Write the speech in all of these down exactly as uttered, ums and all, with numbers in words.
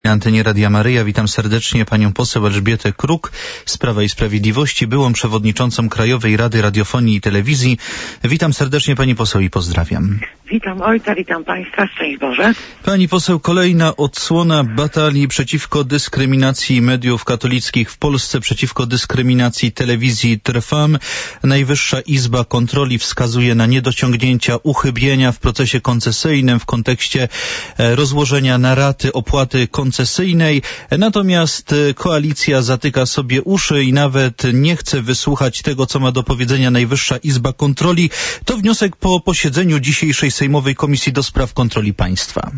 Antenie Radia Maryja. Witam serdecznie panią poseł Elżbietę Kruk z Prawa i Sprawiedliwości, byłą przewodniczącą Krajowej Rady Radiofonii i Telewizji. Witam serdecznie pani poseł i pozdrawiam. Witam ojca, witam państwa, szczęść Boże. Pani poseł, kolejna odsłona batalii przeciwko dyskryminacji mediów katolickich w Polsce, przeciwko dyskryminacji telewizji Trwam. Najwyższa Izba Kontroli wskazuje na niedociągnięcia, uchybienia w procesie koncesyjnym w kontekście rozłożenia na raty opłaty koncesyjnej. Natomiast koalicja zatyka sobie uszy i nawet nie chce wysłuchać tego, co ma do powiedzenia Najwyższa Izba Kontroli. To wniosek po posiedzeniu dzisiejszej Sejmowej Komisji do Spraw Kontroli Państwa.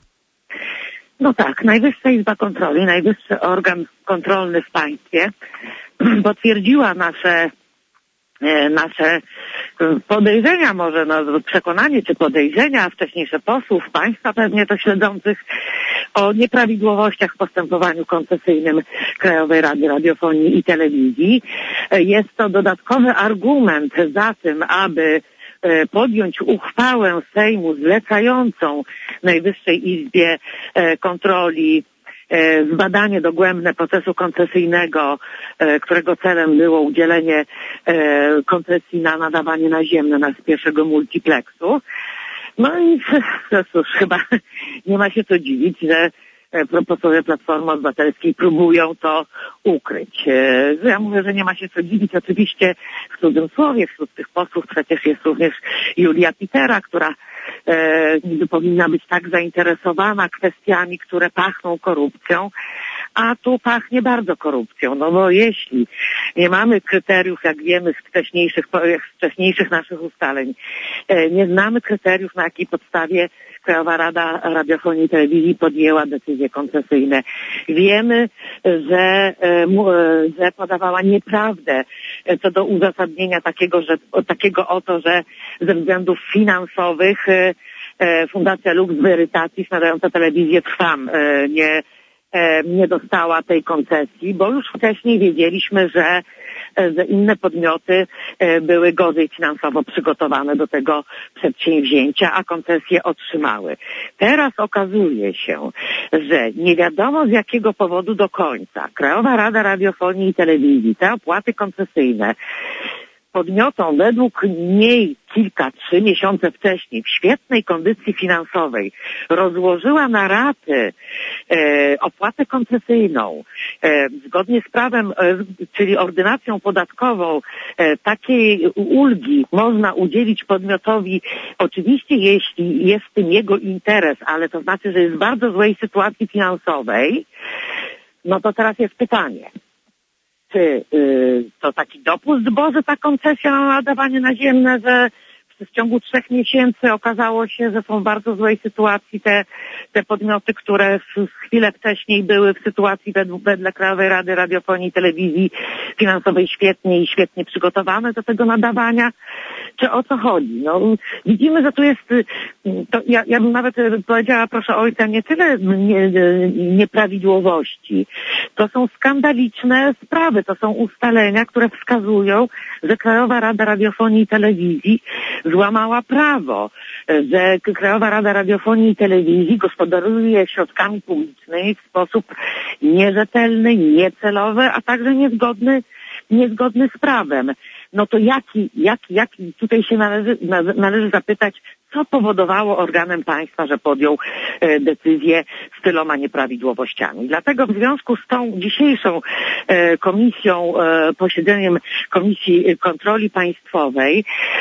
No tak, Najwyższa Izba Kontroli, najwyższy organ kontrolny w państwie, potwierdziła nasze nasze podejrzenia, może no, przekonanie czy podejrzenia, wcześniejsze posłów, państwa pewnie to śledzących, o nieprawidłowościach w postępowaniu koncesyjnym Krajowej Rady Radiofonii i Telewizji. Jest to dodatkowy argument za tym, aby podjąć uchwałę Sejmu zlecającą Najwyższej Izbie Kontroli zbadanie dogłębne procesu koncesyjnego, którego celem było udzielenie koncesji na nadawanie naziemne na pierwszego multiplexu. No i cóż, chyba nie ma się co dziwić, że posłowie Platformy Obywatelskiej próbują to ukryć. Ja mówię, że nie ma się co dziwić. Oczywiście w cudzysłowie wśród tych posłów przecież jest również Julia Pitera, która e, niby powinna być tak zainteresowana kwestiami, które pachną korupcją, a tu pachnie bardzo korupcją. No bo jeśli nie mamy kryteriów, jak wiemy z wcześniejszych, z wcześniejszych naszych ustaleń, e, nie znamy kryteriów, na jakiej podstawie Krajowa Rada Radiofonii i Telewizji podjęła decyzje koncesyjne. Wiemy, że, że podawała nieprawdę co do uzasadnienia takiego, że, takiego oto, że ze względów finansowych Fundacja Lux Veritatis nadająca telewizję Trwam nie, nie dostała tej koncesji, bo już wcześniej wiedzieliśmy, że że inne podmioty były gorzej finansowo przygotowane do tego przedsięwzięcia, a koncesje otrzymały. Teraz okazuje się, że nie wiadomo z jakiego powodu do końca Krajowa Rada Radiofonii i Telewizji te opłaty koncesyjne podmiotom według niej kilka, trzy miesiące wcześniej w świetnej kondycji finansowej rozłożyła na raty e, opłatę koncesyjną. E, zgodnie z prawem, e, czyli ordynacją podatkową, e, takiej ulgi można udzielić podmiotowi oczywiście jeśli jest w tym jego interes, ale to znaczy, że jest w bardzo złej sytuacji finansowej. No to teraz jest pytanie. Czy y, to taki dopust Boży, ta koncesja na nadawanie naziemne, że w ciągu trzech miesięcy okazało się, że są w bardzo złej sytuacji te, te podmioty, które w chwilę wcześniej były w sytuacji według, wedle Krajowej Rady Radiofonii i Telewizji finansowej świetnie i świetnie przygotowane do tego nadawania? Czy o co chodzi? No, widzimy, że tu jest, to ja, ja bym nawet powiedziała, proszę ojca, nie tyle nie, nieprawidłowości. To są skandaliczne sprawy, to są ustalenia, które wskazują, że Krajowa Rada Radiofonii i Telewizji złamała prawo, że Krajowa Rada Radiofonii i Telewizji gospodaruje środkami publicznymi w sposób nierzetelny, niecelowy, a także niezgodny, niezgodny z prawem. No to jaki, jaki, jaki tutaj się należy, należy zapytać, co powodowało organem państwa, że podjął e, decyzję z tyloma nieprawidłowościami. Dlatego w związku z tą dzisiejszą e, komisją, e, posiedzeniem Komisji Kontroli Państwowej,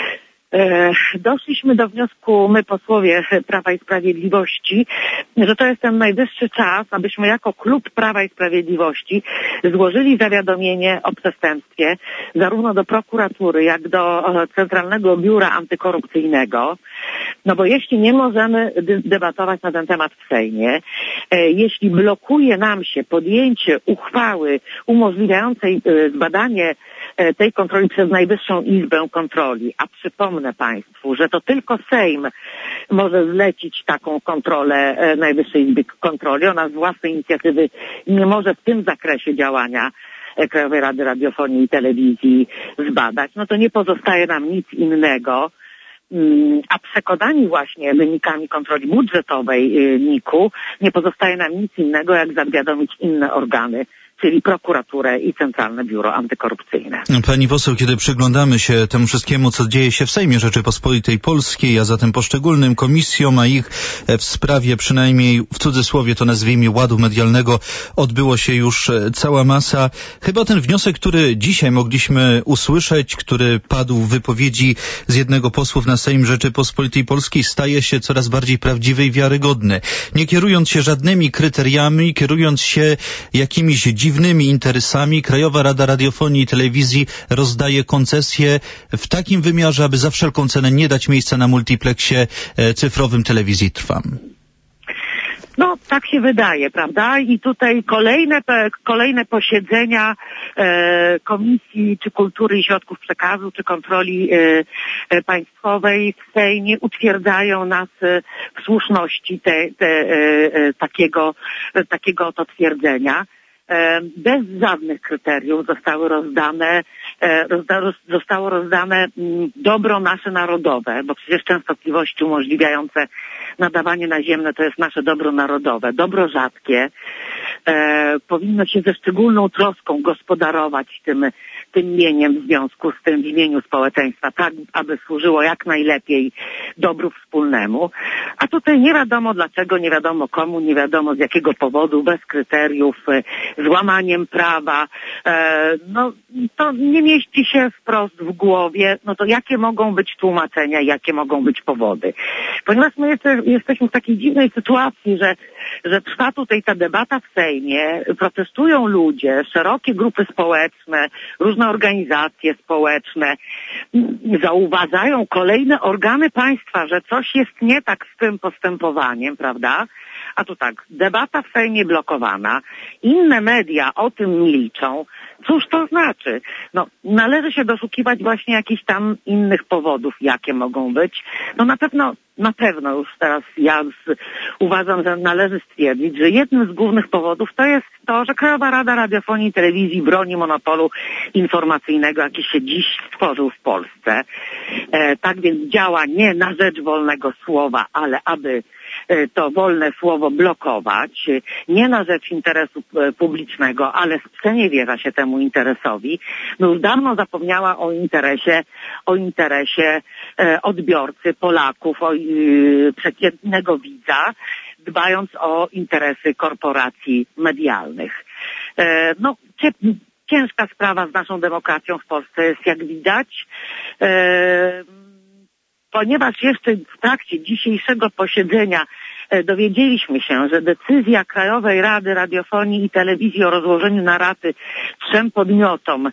doszliśmy do wniosku, my posłowie Prawa i Sprawiedliwości, że to jest ten najwyższy czas, abyśmy jako klub Prawa i Sprawiedliwości złożyli zawiadomienie o przestępstwie zarówno do prokuratury, jak do Centralnego Biura Antykorupcyjnego. No bo jeśli nie możemy debatować na ten temat w Sejmie, jeśli blokuje nam się podjęcie uchwały umożliwiającej zbadanie tej kontroli przez Najwyższą Izbę Kontroli, a przypomnę Państwu, że to tylko Sejm może zlecić taką kontrolę Najwyższej Izby Kontroli, ona z własnej inicjatywy nie może w tym zakresie działania Krajowej Rady Radiofonii i Telewizji zbadać, no to nie pozostaje nam nic innego, A przekonani właśnie wynikami kontroli budżetowej N I K-u nie pozostaje nam nic innego, jak zawiadomić inne organy, czyli prokuraturę i Centralne Biuro Antykorupcyjne. Pani poseł, kiedy przyglądamy się temu wszystkiemu, co dzieje się w Sejmie Rzeczypospolitej Polskiej, a zatem poszczególnym komisjom, a ich w sprawie, przynajmniej w cudzysłowie to nazwijmy, ładu medialnego, odbyło się już cała masa. Chyba ten wniosek, który dzisiaj mogliśmy usłyszeć, który padł w wypowiedzi z jednego posłów na Sejm Rzeczypospolitej Polskiej, staje się coraz bardziej prawdziwy i wiarygodny. Nie kierując się żadnymi kryteriami, kierując się jakimiś dziwnymi interesami, Krajowa Rada Radiofonii i Telewizji rozdaje koncesje w takim wymiarze, aby za wszelką cenę nie dać miejsca na multipleksie cyfrowym telewizji Trwam. No, tak się wydaje, prawda? I tutaj kolejne, kolejne posiedzenia e, Komisji czy Kultury i Środków Przekazu, czy Kontroli e, e, Państwowej w Sejmie utwierdzają nas e, w słuszności te, te, e, takiego, e, takiego oto twierdzenia. Bez żadnych kryteriów zostały rozdane, zostało rozdane dobro nasze narodowe, bo przecież częstotliwości umożliwiające nadawanie naziemne to jest nasze dobro narodowe, dobro rzadkie. E, powinno się ze szczególną troską gospodarować tym, tym mieniem w związku z tym w imieniu społeczeństwa, tak aby służyło jak najlepiej dobru wspólnemu. A tutaj nie wiadomo dlaczego, nie wiadomo komu, nie wiadomo z jakiego powodu, bez kryteriów, z łamaniem prawa. E, no to nie mieści się wprost w głowie, no to jakie mogą być tłumaczenia, jakie mogą być powody. Ponieważ my jeszcze, jesteśmy w takiej dziwnej sytuacji, że, że trwa tutaj ta debata w Sejmie, protestują ludzie, szerokie grupy społeczne, różne organizacje społeczne, zauważają kolejne organy państwa, że coś jest nie tak z tym postępowaniem, prawda? A tu tak, debata w Sejmie blokowana, inne media o tym milczą. Cóż to znaczy? No, należy się doszukiwać właśnie jakichś tam innych powodów, jakie mogą być. No na pewno, na pewno już teraz ja z, uważam, że należy stwierdzić, że jednym z głównych powodów to jest to, że Krajowa Rada Radiofonii i Telewizji broni monopolu informacyjnego, jaki się dziś stworzył w Polsce. E, tak więc działa nie na rzecz wolnego słowa, ale aby to wolne słowo blokować, nie na rzecz interesu publicznego, ale sprzeniewierza się temu interesowi, no już dawno zapomniała o interesie, o interesie odbiorcy, Polaków, o przeciętnego widza, dbając o interesy korporacji medialnych. No, ciężka sprawa z naszą demokracją w Polsce jest, jak widać. Ponieważ jeszcze w trakcie dzisiejszego posiedzenia dowiedzieliśmy się, że decyzja Krajowej Rady Radiofonii i Telewizji o rozłożeniu na raty trzem podmiotom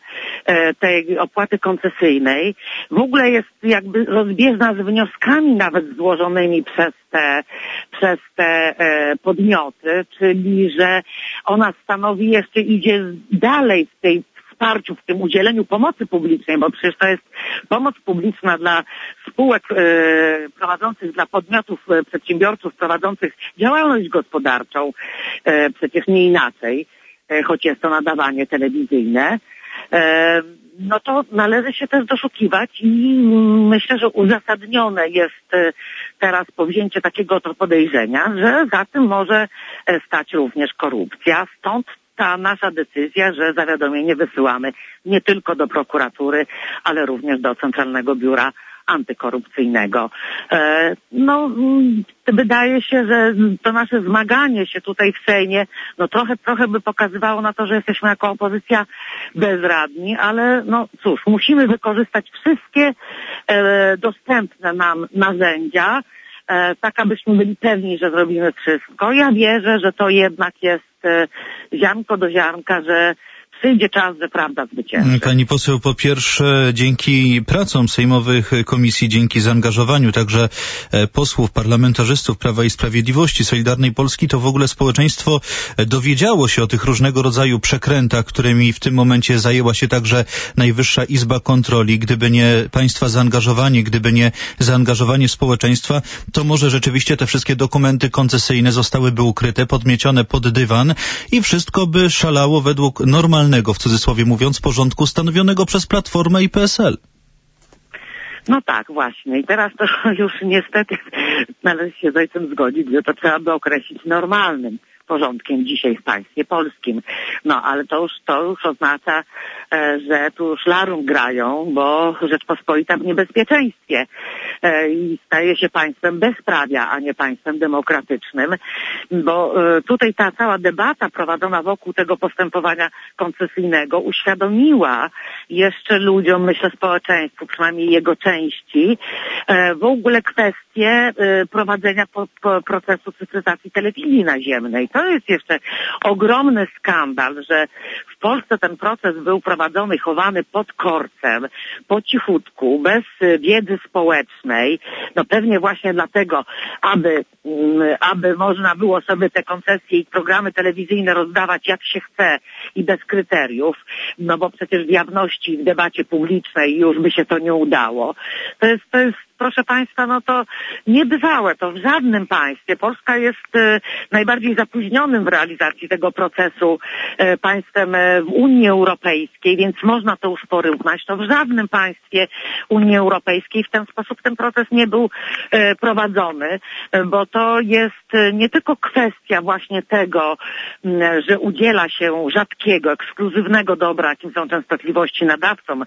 tej opłaty koncesyjnej w ogóle jest jakby rozbieżna z wnioskami nawet złożonymi przez te, przez te podmioty, czyli że ona stanowi jeszcze, idzie dalej w tej wsparciu, w tym udzieleniu pomocy publicznej, bo przecież to jest pomoc publiczna dla spółek e, prowadzących, dla podmiotów, e, przedsiębiorców prowadzących działalność gospodarczą, e, przecież nie inaczej, e, choć jest to nadawanie telewizyjne, e, no to należy się też doszukiwać i myślę, że uzasadnione jest e, teraz powzięcie takiego to podejrzenia, że za tym może e, stać również korupcja, stąd ta nasza decyzja, że zawiadomienie wysyłamy nie tylko do prokuratury, ale również do Centralnego Biura Antykorupcyjnego. E, no, wydaje się, że to nasze zmaganie się tutaj w Sejmie, no trochę, trochę by pokazywało na to, że jesteśmy jako opozycja bezradni, ale no cóż, musimy wykorzystać wszystkie e, dostępne nam narzędzia, e, tak abyśmy byli pewni, że zrobimy wszystko. Ja wierzę, że to jednak jest ziarnko do ziarnka, że przyjdzie czas, że prawda zwycięży. Pani poseł, po pierwsze dzięki pracom sejmowych komisji, dzięki zaangażowaniu także posłów, parlamentarzystów Prawa i Sprawiedliwości, Solidarnej Polski, to w ogóle społeczeństwo dowiedziało się o tych różnego rodzaju przekrętach, którymi w tym momencie zajęła się także Najwyższa Izba Kontroli. Gdyby nie państwa zaangażowanie, gdyby nie zaangażowanie społeczeństwa, to może rzeczywiście te wszystkie dokumenty koncesyjne zostałyby ukryte, podmiecione pod dywan i wszystko by szalało według normalnego, w cudzysłowie mówiąc, porządku stanowionego przez Platformę i P S L. No tak, właśnie. I teraz to już niestety należy się z ojcem zgodzić, że to trzeba by określić normalnym porządkiem dzisiaj w państwie polskim. No, ale to już, to już oznacza, e, że tu już larum grają, bo Rzeczpospolita w niebezpieczeństwie e, i staje się państwem bezprawia, a nie państwem demokratycznym, bo e, tutaj ta cała debata prowadzona wokół tego postępowania koncesyjnego uświadomiła jeszcze ludziom, myślę społeczeństwu, przynajmniej jego części, e, w ogóle kwestię e, prowadzenia po, po procesu cyfryzacji telewizji naziemnej. To jest jeszcze ogromny skandal, że w Polsce ten proces był prowadzony, chowany pod korcem, po cichutku, bez wiedzy społecznej. No pewnie właśnie dlatego, aby, aby można było sobie te koncesje i programy telewizyjne rozdawać jak się chce i bez kryteriów, no bo przecież w jawności, w debacie publicznej już by się to nie udało. To jest, to jest proszę Państwa, no to niebywałe, to w żadnym państwie. Polska jest e, najbardziej zapóźnionym w realizacji tego procesu e, państwem e, w Unii Europejskiej, więc można to już porównać. To w żadnym państwie Unii Europejskiej w ten sposób ten proces nie był e, prowadzony, e, bo to jest e, nie tylko kwestia właśnie tego, m, że udziela się rzadkiego, ekskluzywnego dobra, jakim są częstotliwości nadawcom,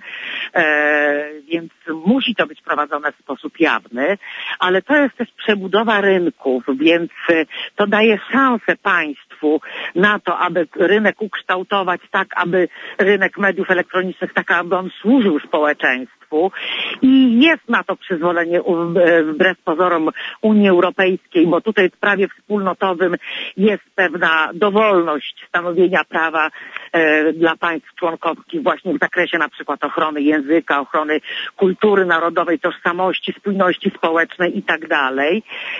e, więc musi to być prowadzone w sposób jawny, ale to jest też przebudowa rynków, więc to daje szansę państwu na to, aby rynek ukształtować tak, aby rynek mediów elektronicznych, tak aby on służył społeczeństwu i jest na to przyzwolenie wbrew pozorom Unii Europejskiej, bo tutaj w prawie wspólnotowym jest pewna dowolność stanowienia prawa e, dla państw członkowskich właśnie w zakresie na przykład ochrony języka, ochrony kultury narodowej, tożsamości, spójności społecznej i tak dalej.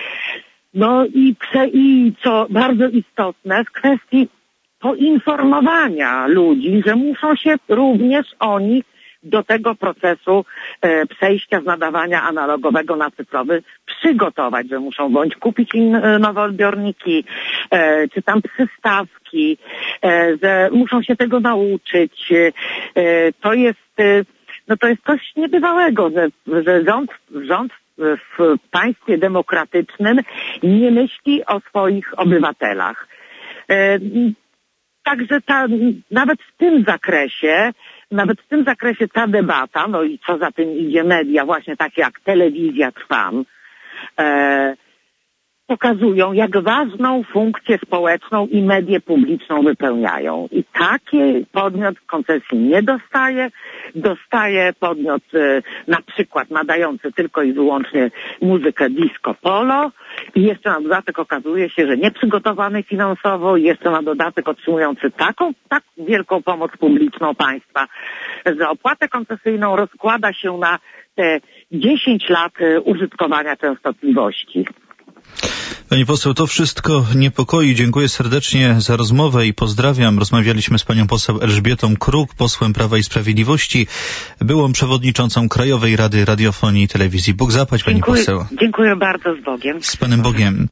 No i, i co bardzo istotne, w kwestii poinformowania ludzi, że muszą się również oni do tego procesu e, przejścia z nadawania analogowego na cyfrowy przygotować, że muszą bądź kupić in, e, nowe odbiorniki, e, czy tam przystawki, e, że muszą się tego nauczyć. E, to jest e, no to jest coś niebywałego, że, że rząd, rząd w państwie demokratycznym nie myśli o swoich obywatelach. E, Także ta, nawet w tym zakresie, nawet w tym zakresie ta debata, no i co za tym idzie media, właśnie takie jak Telewizja Trwam, e, pokazują, jak ważną funkcję społeczną i medię publiczną wypełniają. I taki podmiot koncesji nie dostaje. Dostaje podmiot e, na przykład nadający tylko i wyłącznie muzykę disco polo i jeszcze na dodatek okazuje się, że nieprzygotowany finansowo i jeszcze na dodatek otrzymujący taką, tak wielką pomoc publiczną państwa, że opłatę koncesyjną rozkłada się na te dziesięć lat e, użytkowania częstotliwości. Pani poseł, to wszystko niepokoi. Dziękuję serdecznie za rozmowę i pozdrawiam. Rozmawialiśmy z panią poseł Elżbietą Kruk, posłem Prawa i Sprawiedliwości, byłą przewodniczącą Krajowej Rady Radiofonii i Telewizji. Bóg zapłać, pani dziękuję, poseł. Dziękuję bardzo, z Bogiem. Z Panem Bogiem.